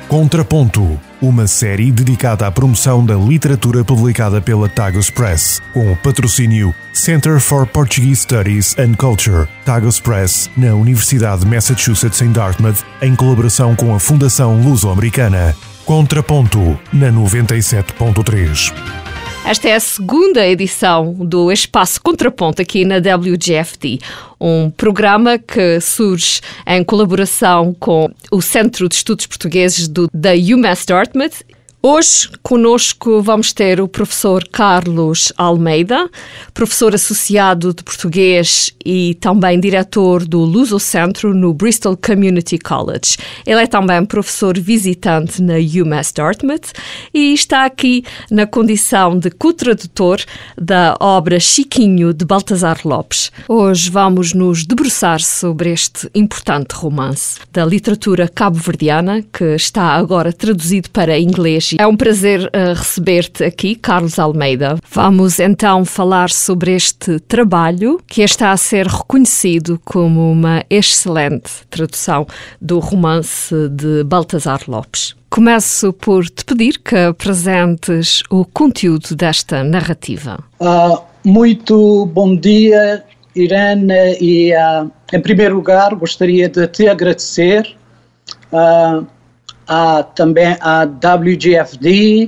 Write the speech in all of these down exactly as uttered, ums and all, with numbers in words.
Contraponto, uma série dedicada à promoção da literatura publicada pela Tagus Press, com o patrocínio Center for Portuguese Studies and Culture, Tagus Press, na Universidade de Massachusetts em Dartmouth, em colaboração com a Fundação Luso-Americana. Contraponto, na noventa e sete ponto três. Esta é a segunda edição do Espaço Contraponto aqui na W G F T, um programa que surge em colaboração com o Centro de Estudos Portugueses do, da UMass Dartmouth. Hoje, conosco, vamos ter o professor Carlos Almeida, professor associado de português e também diretor do Luso Centro no Bristol Community College. Ele é também professor visitante na UMass Dartmouth e está aqui na condição de co-tradutor da obra Chiquinho, de Baltasar Lopes. Hoje vamos nos debruçar sobre este importante romance da literatura cabo-verdiana, que está agora traduzido para inglês. É um prazer uh, receber-te aqui, Carlos Almeida. Vamos então falar sobre este trabalho que está a ser reconhecido como uma excelente tradução do romance de Baltasar Lopes. Começo por te pedir que apresentes o conteúdo desta narrativa. Uh, muito bom dia, Irene, e uh, em primeiro lugar gostaria de te agradecer uh, Há também a W G F D,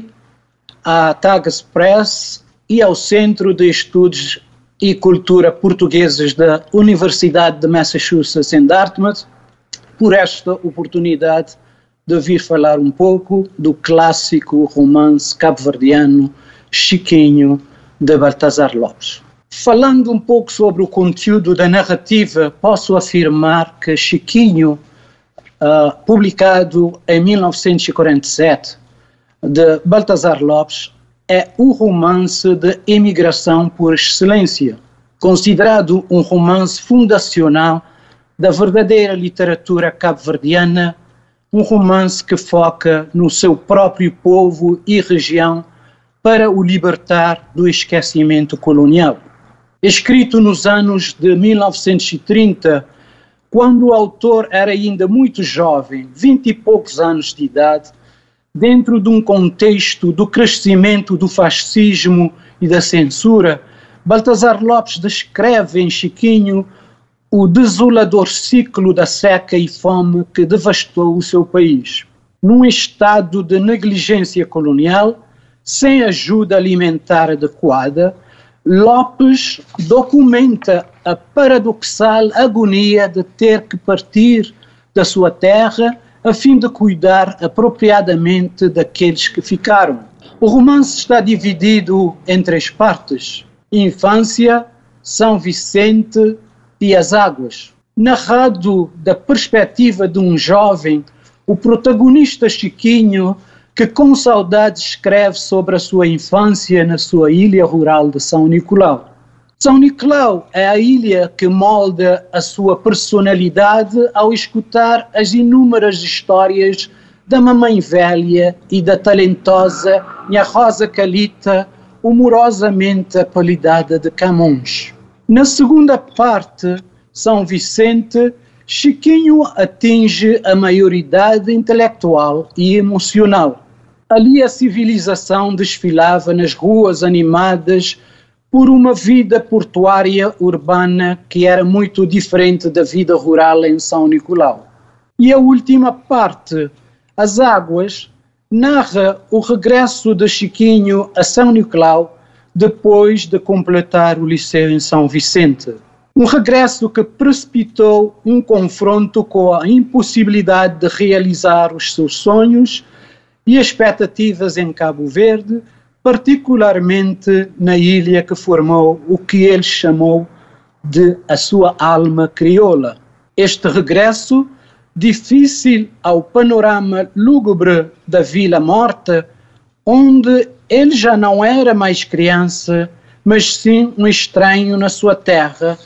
a Tagus Press e ao Centro de Estudos e Cultura Portugueses da Universidade de Massachusetts em Dartmouth por esta oportunidade de vir falar um pouco do clássico romance cabo-verdiano Chiquinho, de Baltasar Lopes. Falando um pouco sobre o conteúdo da narrativa, posso afirmar que Chiquinho, Uh, publicado em mil novecentos e quarenta e sete, de Baltasar Lopes, é o romance de imigração por excelência, considerado um romance fundacional da verdadeira literatura cabo-verdiana, um romance que foca no seu próprio povo e região para o libertar do esquecimento colonial. Escrito nos anos de mil novecentos e trinta, quando o autor era ainda muito jovem, vinte e poucos anos de idade, dentro de um contexto do crescimento do fascismo e da censura, Baltasar Lopes descreve em Chiquinho o desolador ciclo da seca e fome que devastou o seu país. Num estado de negligência colonial, sem ajuda alimentar adequada, Lopes documenta a paradoxal agonia de ter que partir da sua terra a fim de cuidar apropriadamente daqueles que ficaram. O romance está dividido em três partes: Infância, São Vicente e As Águas. Narrado da perspectiva de um jovem, o protagonista Chiquinho, que com saudade escreve sobre a sua infância na sua ilha rural de São Nicolau. São Nicolau é a ilha que molda a sua personalidade ao escutar as inúmeras histórias da mamãe velha e da talentosa Nha Rosa Calita, humorosamente apelidada de Camões. Na segunda parte, São Vicente, Chiquinho atinge a maioridade intelectual e emocional. Ali a civilização desfilava nas ruas animadas por uma vida portuária urbana que era muito diferente da vida rural em São Nicolau. E a última parte, As Águas, narra o regresso de Chiquinho a São Nicolau depois de completar o liceu em São Vicente. Um regresso que precipitou um confronto com a impossibilidade de realizar os seus sonhos e expectativas em Cabo Verde, particularmente na ilha que formou o que ele chamou de a sua alma crioula. Este regresso, difícil ao panorama lúgubre da Vila Morta, onde ele já não era mais criança, mas sim um estranho na sua terra,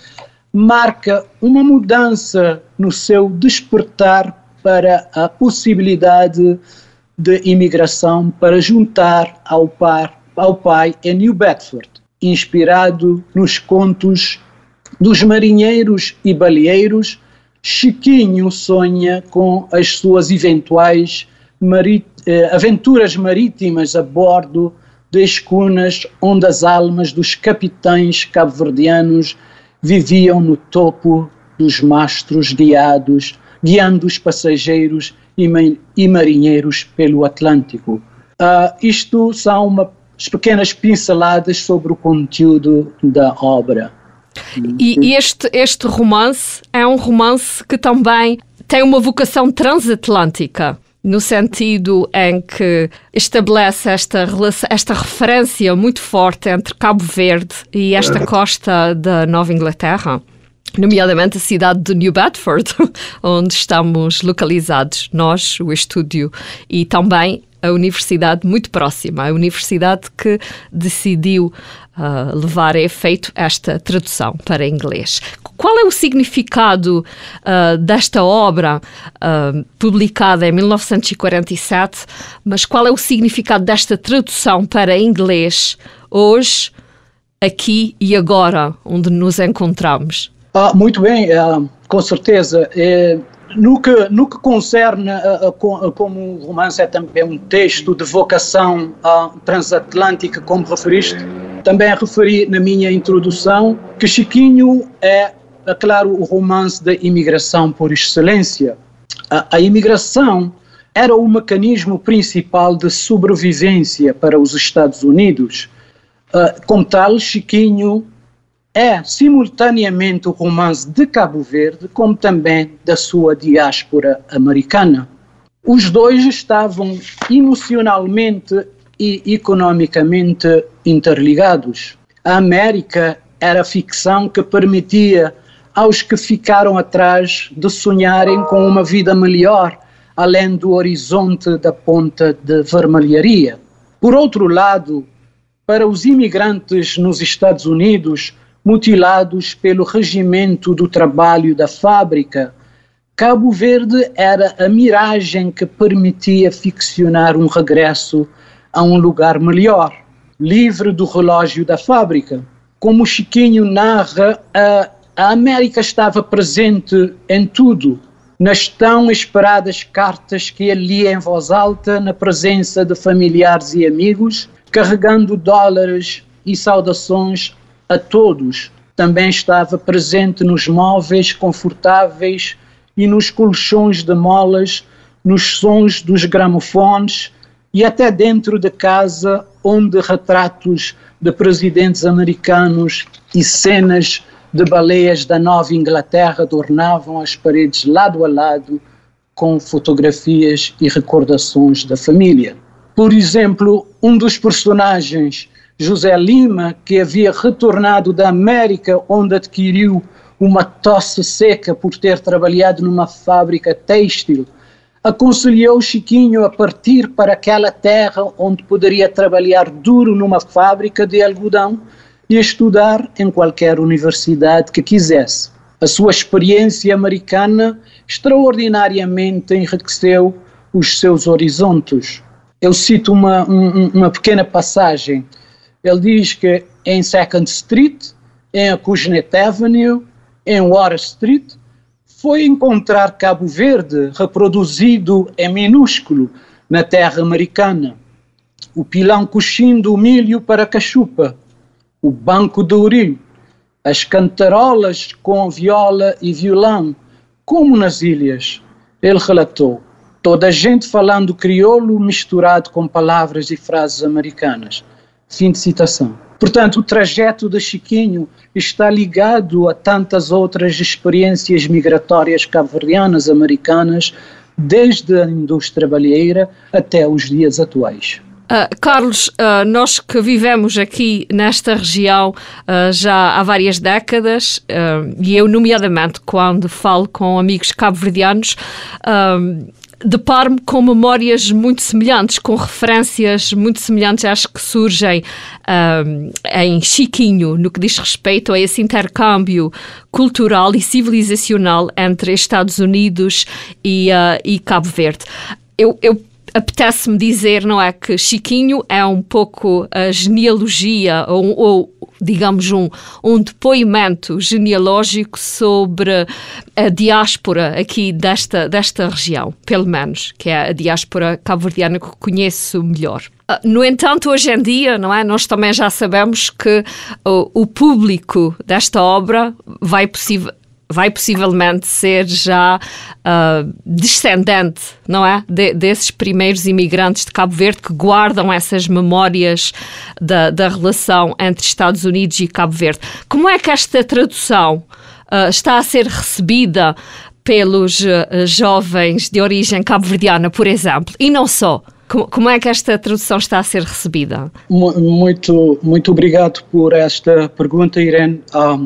marca uma mudança no seu despertar para a possibilidade de imigração para juntar ao, par, ao pai em New Bedford, inspirado nos contos dos marinheiros e baleeiros. Chiquinho sonha com as suas eventuais marit, eh, aventuras marítimas a bordo de escunas onde as almas dos capitães cabo-verdianos viviam no topo dos mastros guiados, guiando os passageiros e, e marinheiros pelo Atlântico. Uh, isto são uma, as pequenas pinceladas sobre o conteúdo da obra. E este, este romance é um romance que também tem uma vocação transatlântica, no sentido em que estabelece esta, esta referência muito forte entre Cabo Verde e esta costa da Nova Inglaterra, nomeadamente a cidade de New Bedford, onde estamos localizados, nós, o estúdio, e também a universidade muito próxima, a universidade que decidiu uh, levar a efeito esta tradução para inglês. Qual é o significado uh, desta obra uh, publicada em mil novecentos e quarenta e sete, mas qual é o significado desta tradução para inglês hoje, aqui e agora, onde nos encontramos? Ah, muito bem, uh, com certeza. É, no, que, no que concerne, uh, uh, como o romance é também um texto de vocação uh, transatlântica, como referiste, também referi na minha introdução que Chiquinho é, é claro, o romance da imigração por excelência. A, a imigração era o mecanismo principal de sobrevivência para os Estados Unidos. Uh, como tal, Chiquinho é simultaneamente o romance de Cabo Verde, como também da sua diáspora americana. Os dois estavam emocionalmente e economicamente interligados. A América era a ficção que permitia aos que ficaram atrás de sonharem com uma vida melhor, além do horizonte da ponta de vermelharia. Por outro lado, para os imigrantes nos Estados Unidos, mutilados pelo regimento do trabalho da fábrica, Cabo Verde era a miragem que permitia ficcionar um regresso a um lugar melhor, livre do relógio da fábrica. Como Chiquinho narra, a, a América estava presente em tudo, nas tão esperadas cartas que ele lia em voz alta, na presença de familiares e amigos, carregando dólares e saudações a todos. Também estava presente nos móveis confortáveis e nos colchões de molas, nos sons dos gramofones e até dentro de casa, onde retratos de presidentes americanos e cenas de baleias da Nova Inglaterra adornavam as paredes lado a lado com fotografias e recordações da família. Por exemplo, um dos personagens, José Lima, que havia retornado da América, onde adquiriu uma tosse seca por ter trabalhado numa fábrica têxtil, aconselhou Chiquinho a partir para aquela terra onde poderia trabalhar duro numa fábrica de algodão e estudar em qualquer universidade que quisesse. A sua experiência americana extraordinariamente enriqueceu os seus horizontes. Eu cito uma, um, uma pequena passagem. Ele diz que em Second Street, em Acushnet Avenue, em Water Street, foi encontrar Cabo Verde reproduzido em minúsculo na terra americana. O pilão coxindo o milho para a cachupa, o banco de ouro, as cantarolas com viola e violão, como nas ilhas. Ele relatou, toda a gente falando crioulo misturado com palavras e frases americanas. Fim de citação. Portanto, o trajeto de Chiquinho está ligado a tantas outras experiências migratórias cabo-verdianas, americanas, desde a indústria baleeira até os dias atuais. Uh, Carlos, uh, nós que vivemos aqui nesta região uh, já há várias décadas, uh, e eu nomeadamente quando falo com amigos cabo-verdianos, uh, deparo-me com memórias muito semelhantes, com referências muito semelhantes às que surgem um, em Chiquinho, no que diz respeito a esse intercâmbio cultural e civilizacional entre Estados Unidos e, uh, e Cabo Verde. Eu, eu apetece-me dizer, não é, que Chiquinho é um pouco a genealogia, ou, ou digamos, um, um depoimento genealógico sobre a diáspora aqui desta, desta região, pelo menos, que é a diáspora cabo-verdiana que conheço melhor. No entanto, hoje em dia, não é, nós também já sabemos que o, o público desta obra vai possível vai possivelmente ser já uh, descendente, não é? De, desses primeiros imigrantes de Cabo Verde que guardam essas memórias da, da relação entre Estados Unidos e Cabo Verde. Como é que esta tradução uh, está a ser recebida pelos uh, jovens de origem cabo-verdiana, por exemplo, e não só? Como, como é que esta tradução está a ser recebida? Muito, muito obrigado por esta pergunta, Irene. Um,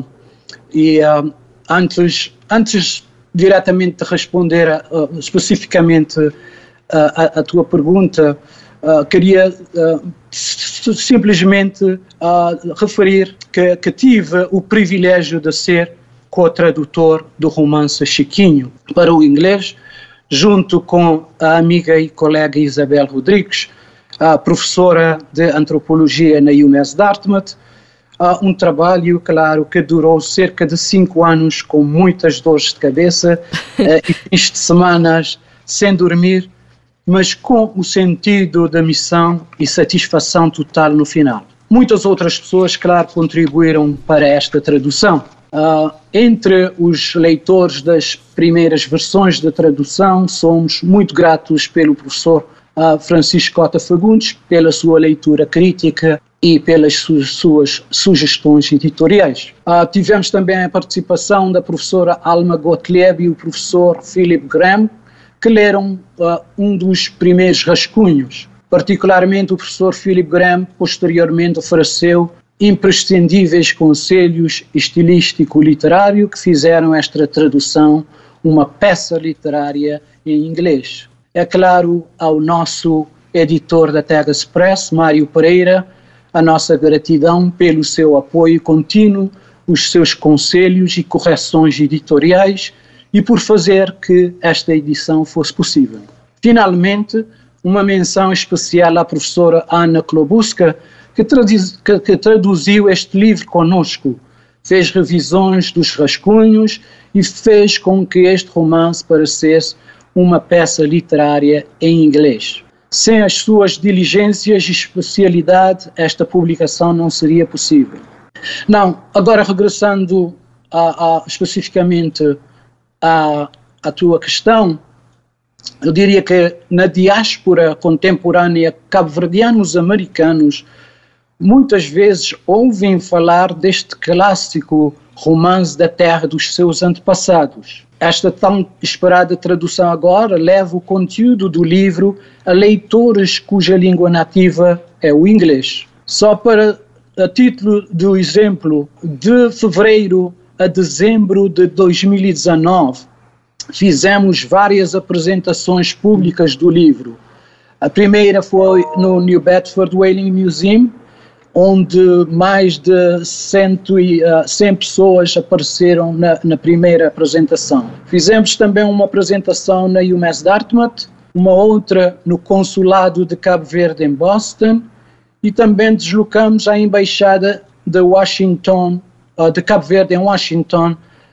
e um, Antes, antes diretamente de responder uh, especificamente uh, a, a tua pergunta, uh, queria uh, simplesmente uh, referir que, que tive o privilégio de ser co-tradutor do romance Chiquinho para o inglês, junto com a amiga e colega Isabel Rodrigues, a professora de antropologia na U M S Dartmouth. Uh, um trabalho, claro, que durou cerca de cinco anos com muitas dores de cabeça uh, e fins de semanas sem dormir, mas com o sentido da missão e satisfação total no final. Muitas outras pessoas, claro, contribuíram para esta tradução. Uh, entre os leitores das primeiras versões da tradução, somos muito gratos pelo professor uh, Francisco Cota Fagundes, pela sua leitura crítica e pelas suas, suas sugestões editoriais. Uh, tivemos também a participação da professora Alma Gottlieb e o professor Philip Graham, que leram uh, um dos primeiros rascunhos. Particularmente o professor Philip Graham posteriormente ofereceu imprescindíveis conselhos estilístico-literário que fizeram esta tradução uma peça literária em inglês. É claro, ao nosso editor da Tagus Press, Mário Pereira, a nossa gratidão pelo seu apoio contínuo, os seus conselhos e correções editoriais e por fazer que esta edição fosse possível. Finalmente, uma menção especial à professora Ana Klobuska, que, traduz, que, que traduziu este livro conosco, fez revisões dos rascunhos e fez com que este romance parecesse uma peça literária em inglês. Sem as suas diligências e especialidade, esta publicação não seria possível. Não, agora regressando a, a, especificamente à, à tua questão, eu diria que na diáspora contemporânea, cabo-verdianos americanos muitas vezes ouvem falar deste clássico romance da terra dos seus antepassados. Esta tão esperada tradução agora leva o conteúdo do livro a leitores cuja língua nativa é o inglês. Só para a título do exemplo, de fevereiro a dezembro de dois mil e dezanove, fizemos várias apresentações públicas do livro. A primeira foi no New Bedford Whaling Museum, onde mais de cento e, uh, cem pessoas apareceram na, na primeira apresentação. Fizemos também uma apresentação na U M S Dartmouth, uma outra no Consulado de Cabo Verde em Boston, e também deslocamos à Embaixada de Washington, uh, de Cabo Verde em Washington,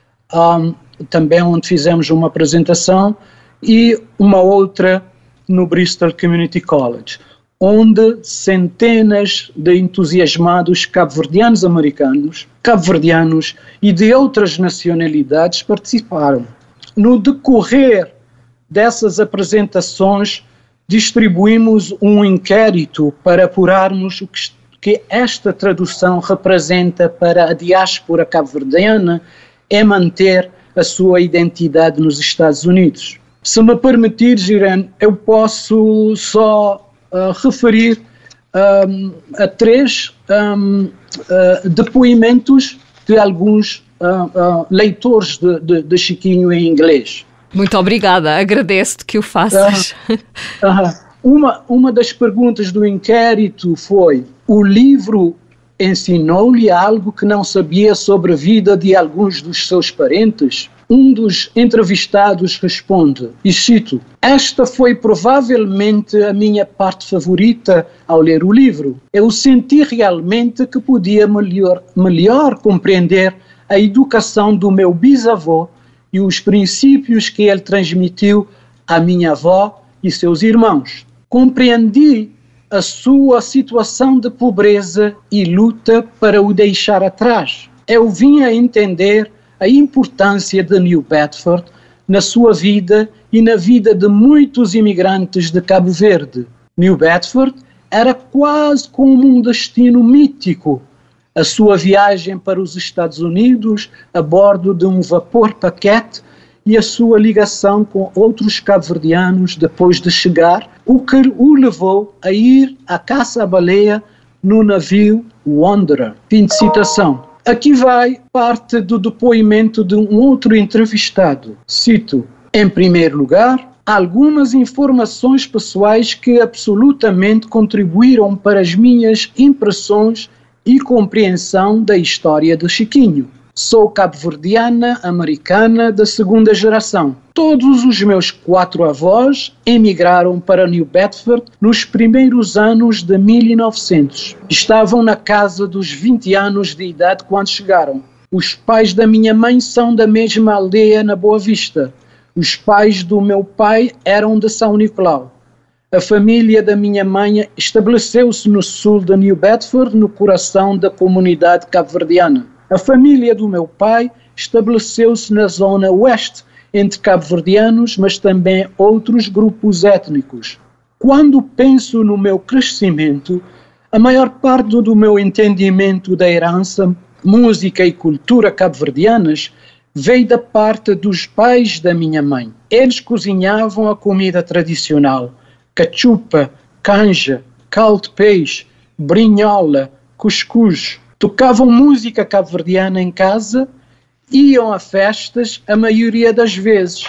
um, também onde fizemos uma apresentação, e uma outra no Bristol Community College, onde centenas de entusiasmados cabo-verdianos americanos, cabo-verdianos e de outras nacionalidades participaram. No decorrer dessas apresentações, distribuímos um inquérito para apurarmos o que, que esta tradução representa para a diáspora cabo-verdiana e manter a sua identidade nos Estados Unidos. Se me permitires, Irene, eu posso só Uh, referir um, a três um, uh, depoimentos de alguns uh, uh, leitores de, de, de Chiquinho em inglês. Muito obrigada, agradeço-te que o faças. Uh, uh, uma, uma das perguntas do inquérito foi: o livro ensinou-lhe algo que não sabia sobre a vida de alguns dos seus parentes? um dos entrevistados responde, e cito, esta foi provavelmente a minha parte favorita ao ler o livro. Eu senti realmente que podia melhor, melhor compreender a educação do meu bisavô e os princípios que ele transmitiu à minha avó e seus irmãos. Compreendi a sua situação de pobreza e luta para o deixar atrás. Eu vim a entender a importância de New Bedford na sua vida e na vida de muitos imigrantes de Cabo Verde. New Bedford era quase como um destino mítico. A sua viagem para os Estados Unidos a bordo de um vapor-paquete e a sua ligação com outros cabo-verdianos depois de chegar, o que o levou a ir à caça à baleia no navio Wanderer. Fim de citação. Aqui vai parte do depoimento de um outro entrevistado. Cito, em primeiro lugar, algumas informações pessoais que absolutamente contribuíram para as minhas impressões e compreensão da história de Chiquinho. Sou cabo-verdiana americana da segunda geração. Todos os meus quatro avós emigraram para New Bedford nos primeiros anos de mil e novecentos. Estavam na casa dos vinte anos de idade quando chegaram. Os pais da minha mãe são da mesma aldeia na Boa Vista. Os pais do meu pai eram de São Nicolau. A família da minha mãe estabeleceu-se no sul de New Bedford, no coração da comunidade cabo-verdiana. A família do meu pai estabeleceu-se na zona oeste, entre cabo-verdianos, mas também outros grupos étnicos. Quando penso no meu crescimento, a maior parte do meu entendimento da herança, música e cultura cabo-verdianas veio da parte dos pais da minha mãe. Eles cozinhavam a comida tradicional, cachupa, canja, caldo de peixe, brinhola, cuscuz. Tocavam música cabo-verdiana em casa, iam a festas, a maioria das vezes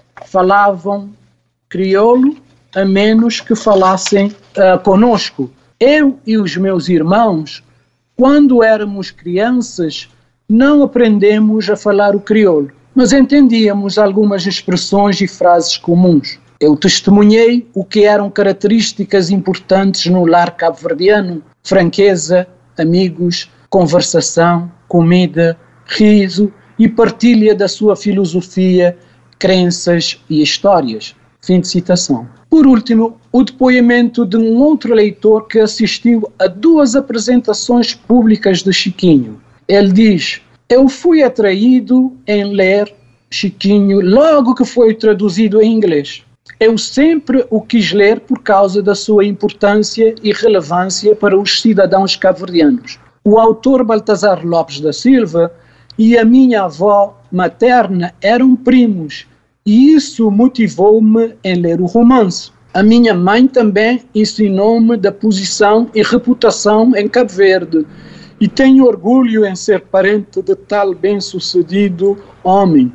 falavam crioulo, a menos que falassem uh, conosco. Eu e os meus irmãos, quando éramos crianças, não aprendemos a falar o crioulo, mas entendíamos algumas expressões e frases comuns. Eu testemunhei o que eram características importantes no lar cabo-verdiano: franqueza, amigos, conversação, comida, riso e partilha da sua filosofia, crenças e histórias. Fim de citação. Por último, o depoimento de um outro leitor que assistiu a duas apresentações públicas de Chiquinho. Ele diz, eu fui atraído em ler Chiquinho logo que foi traduzido em inglês. Eu sempre o quis ler por causa da sua importância e relevância para os cidadãos cabo-verdianos. O autor Baltazar Lopes da Silva e a minha avó materna eram primos e isso motivou-me em ler o romance. A minha mãe também ensinou-me da posição e reputação em Cabo Verde e tenho orgulho em ser parente de tal bem-sucedido homem.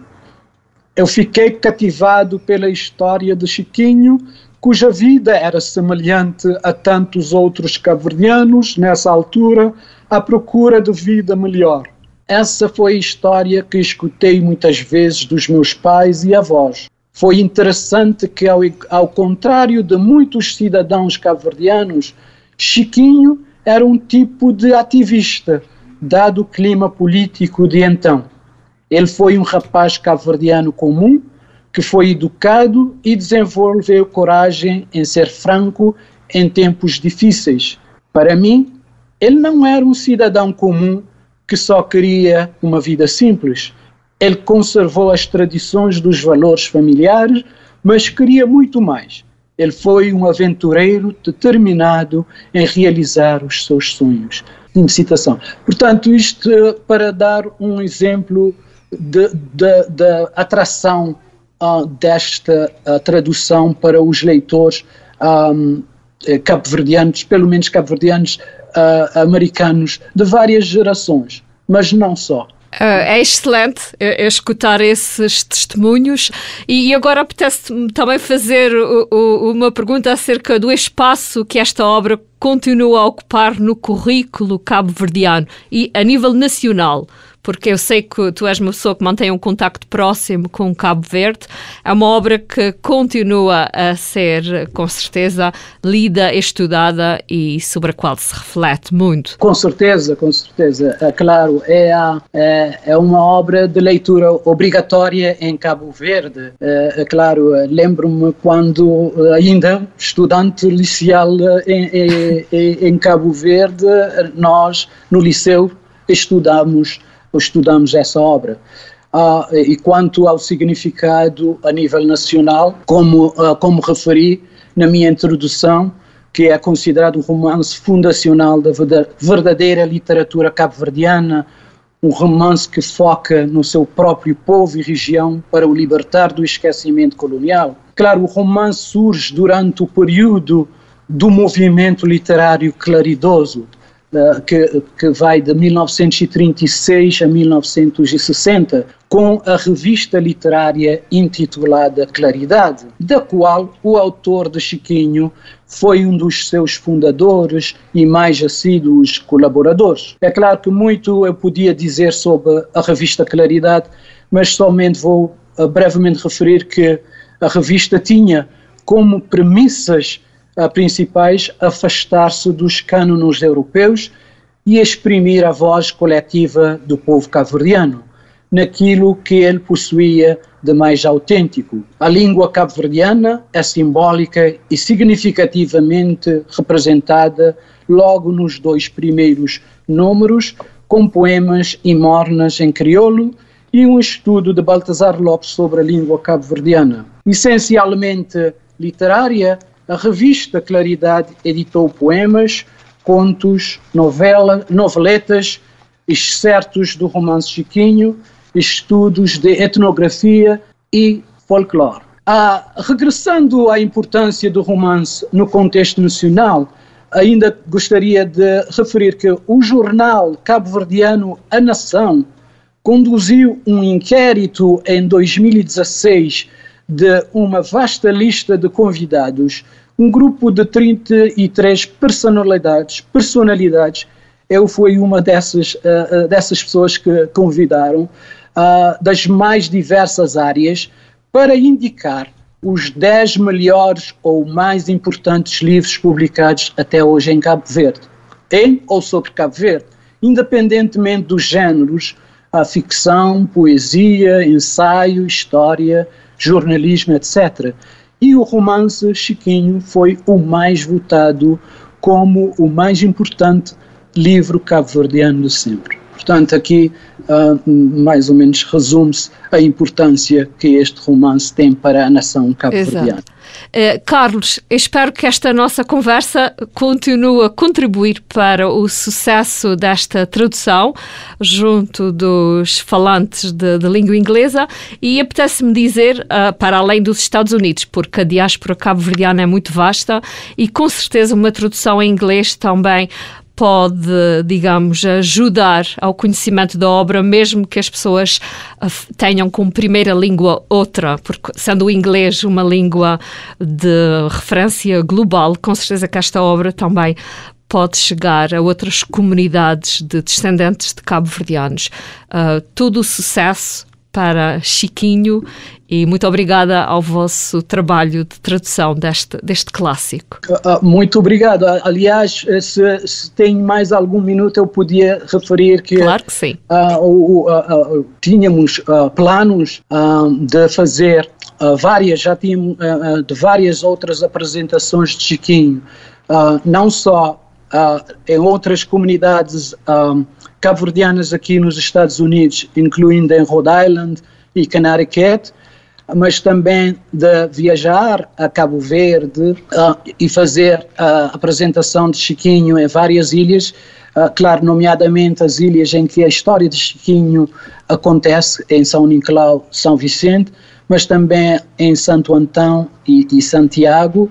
Eu fiquei cativado pela história de Chiquinho, cuja vida era semelhante a tantos outros cabo-verdianos nessa altura, à procura de vida melhor. Essa foi a história que escutei muitas vezes dos meus pais e avós. Foi interessante que, ao, ao contrário de muitos cidadãos cabo-verdianos, Chiquinho era um tipo de ativista, dado o clima político de então. Ele foi um rapaz cabo-verdiano comum, que foi educado e desenvolveu coragem em ser franco em tempos difíceis. Para mim, ele não era um cidadão comum que só queria uma vida simples. Ele conservou as tradições dos valores familiares, mas queria muito mais. Ele foi um aventureiro determinado em realizar os seus sonhos. Em citação. Portanto, isto para dar um exemplo de, de, de atração uh, desta uh, tradução para os leitores um, cabo-verdianos, pelo menos cabo-verdianos uh, americanos, de várias gerações, mas não só. Uh, é excelente uh, escutar esses testemunhos e, e agora apetece-me também fazer o, o, uma pergunta acerca do espaço que esta obra continua a ocupar no currículo cabo-verdiano e a nível nacional, porque eu sei que tu és uma pessoa que mantém um contacto próximo com Cabo Verde. É uma obra que continua a ser, com certeza, lida, estudada e sobre a qual se reflete muito. Com certeza, com certeza. É claro, é, a, é, é uma obra de leitura obrigatória em Cabo Verde. É, é claro, lembro-me quando ainda estudante liceal em, em, em Cabo Verde, nós no liceu estudamos, estudamos essa obra. Ah, e quanto ao significado a nível nacional, como, ah, como referi na minha introdução, que é considerado um romance fundacional da verdadeira literatura cabo-verdiana, um romance que foca no seu próprio povo e região para o libertar do esquecimento colonial. Claro, o romance surge durante o período do movimento literário claridoso, uh, que, que vai de mil novecentos e trinta e seis a mil novecentos e sessenta, com a revista literária intitulada Claridade, da qual o autor de Chiquinho foi um dos seus fundadores e mais assíduos colaboradores. É claro que muito eu podia dizer sobre a revista Claridade, mas somente vou uh, brevemente referir que a revista tinha como premissas uh, principais afastar-se dos cânones europeus e exprimir a voz coletiva do povo cabo-verdiano, naquilo que ele possuía de mais autêntico. A língua cabo-verdiana é simbólica e significativamente representada logo nos dois primeiros números, com poemas e mornas em crioulo e um estudo de Baltasar Lopes sobre a língua cabo-verdiana. Essencialmente literária, a revista Claridade editou poemas, contos, novela, noveletas, excertos do romance Chiquinho, estudos de etnografia e folclore. Ah, regressando à importância do romance no contexto nacional, ainda gostaria de referir que o jornal cabo-verdiano A Nação conduziu um inquérito em dois mil e dezasseis de uma vasta lista de convidados, um grupo de trinta e três personalidades, personalidades. Eu fui uma dessas, uh, dessas pessoas que convidaram, uh, das mais diversas áreas, para indicar os dez melhores ou mais importantes livros publicados até hoje em Cabo Verde, em ou sobre Cabo Verde, independentemente dos géneros, a ficção, poesia, ensaio, história, jornalismo, etcétera. E o romance Chiquinho foi o mais votado como o mais importante livro cabo-verdiano de sempre. Portanto, aqui uh, mais ou menos resume-se a importância que este romance tem para a nação cabo-verdiana. Uh, Carlos, espero que esta nossa conversa continue a contribuir para o sucesso desta tradução junto dos falantes de, de língua inglesa, e apetece-me dizer, uh, para além dos Estados Unidos, porque a diáspora cabo-verdiana é muito vasta e com certeza uma tradução em inglês também pode, digamos, ajudar ao conhecimento da obra, mesmo que as pessoas tenham como primeira língua outra, porque sendo o inglês uma língua de referência global, com certeza que esta obra também pode chegar a outras comunidades de descendentes de cabo-verdianos. Uh, todo o sucesso para Chiquinho e muito obrigada ao vosso trabalho de tradução deste, deste clássico. Uh, muito obrigado. Aliás, se, se tem mais algum minuto, eu podia referir que, claro que sim. Uh, uh, uh, uh, tínhamos uh, planos uh, de fazer uh, várias, já tínhamos uh, de várias outras apresentações de Chiquinho, uh, não só uh, em outras comunidades uh, cabo-verdianas aqui nos Estados Unidos, incluindo em Rhode Island e Connecticut, mas também de viajar a Cabo Verde uh, e fazer a apresentação de Chiquinho em várias ilhas, uh, claro, nomeadamente as ilhas em que a história de Chiquinho acontece, em São Nicolau, São Vicente, mas também em Santo Antão e, e Santiago.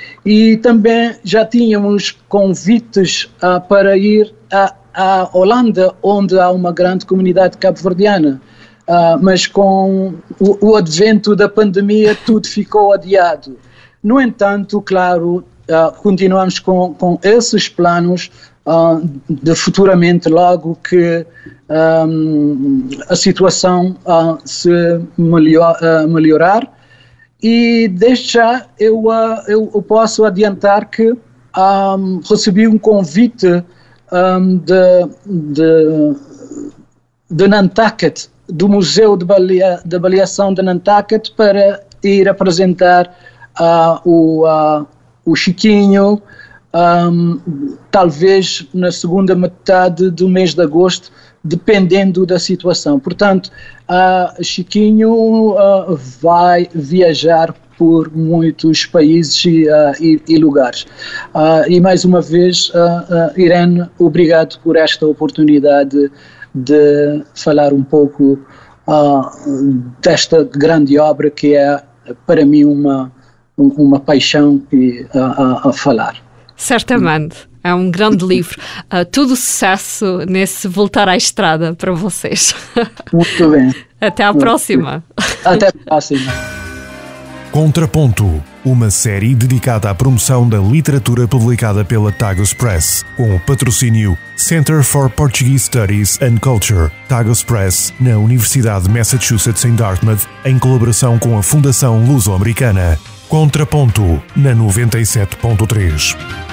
E também já tínhamos convites uh, para ir a a Holanda, onde há uma grande comunidade cabo-verdiana, uh, mas com o, o advento da pandemia tudo ficou adiado. No entanto, claro, uh, continuamos com, com esses planos uh, de futuramente, logo que um, a situação uh, se melhor, uh, melhorar. E desde já eu, uh, eu, eu posso adiantar que um, recebi um convite um, de, de, de Nantucket, do Museu de, Balia, de Baleação de Nantucket, para ir apresentar uh, o, uh, o Chiquinho, um, talvez na segunda metade do mês de agosto, dependendo da situação. Portanto, uh, Chiquinho uh, vai viajar por muitos países e, uh, e, e lugares. Uh, e mais uma vez, uh, uh, Irene, obrigado por esta oportunidade de falar um pouco uh, desta grande obra que é, para mim, uma, uma paixão e, uh, a falar. Certamente. É um grande livro. Uh, todo o sucesso nesse voltar à estrada para vocês. Muito bem. Até à próxima. Até à próxima. Contraponto, uma série dedicada à promoção da literatura publicada pela Tagus Press, com o patrocínio Center for Portuguese Studies and Culture, Tagus Press, na Universidade de Massachusetts em Dartmouth, em colaboração com a Fundação Luso-Americana. Contraponto, na noventa e sete ponto três.